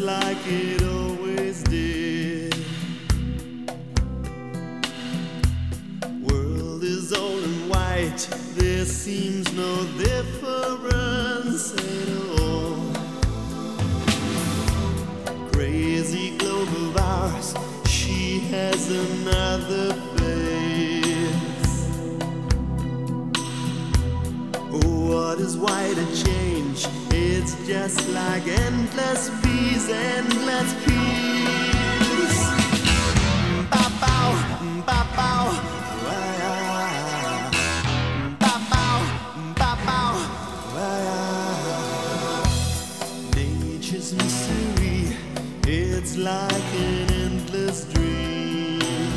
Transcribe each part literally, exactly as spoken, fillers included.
like it always did. World is all in white, there seems no difference at all. Crazy globe of ours, she has another face. What is white a change? It's just like endless peace, endless peace. Ba-bow, ba-bow, wa-ya. Ba-bow, ba-bow, wa-ya. Nature's mystery, it's like an endless dream.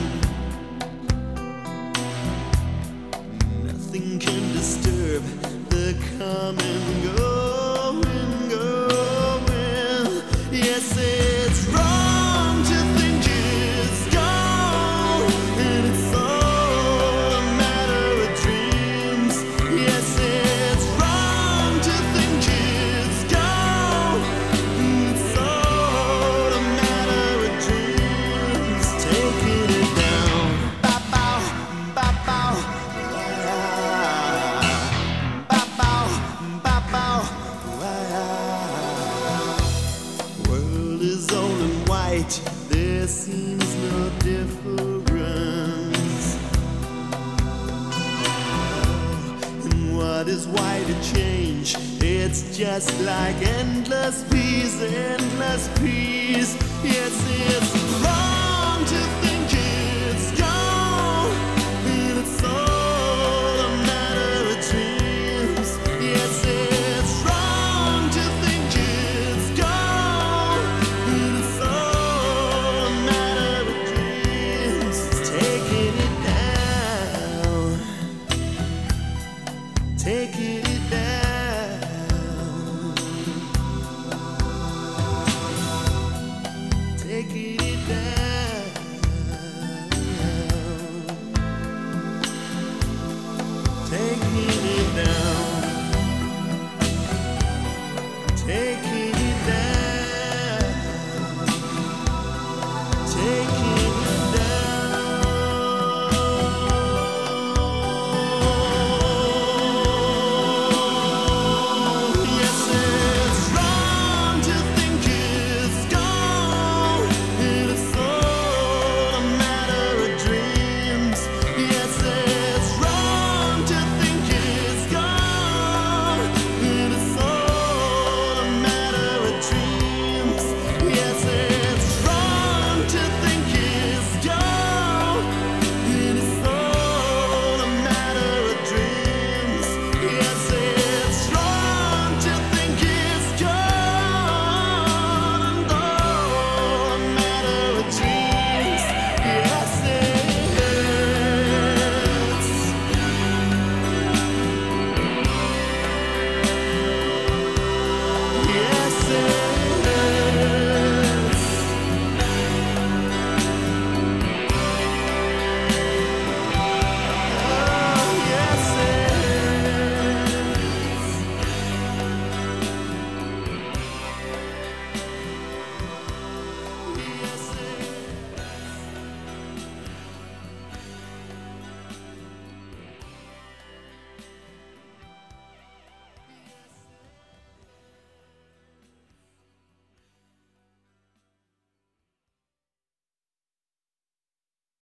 Nothing can disturb the come and go and going. Yes, it's wrong to think it's gone, and it's all a matter of dreams. Yes, it's wrong to think it's gone, and it's all a matter of dreams. Taking it down, ba-bow, ba-bow, wa-ya. Ba-bow, ba-bow, wa-ya. World is all in white, there seems no difference. And what is white a change? It's just like endless peace, endless peace. Yes, it's wrong.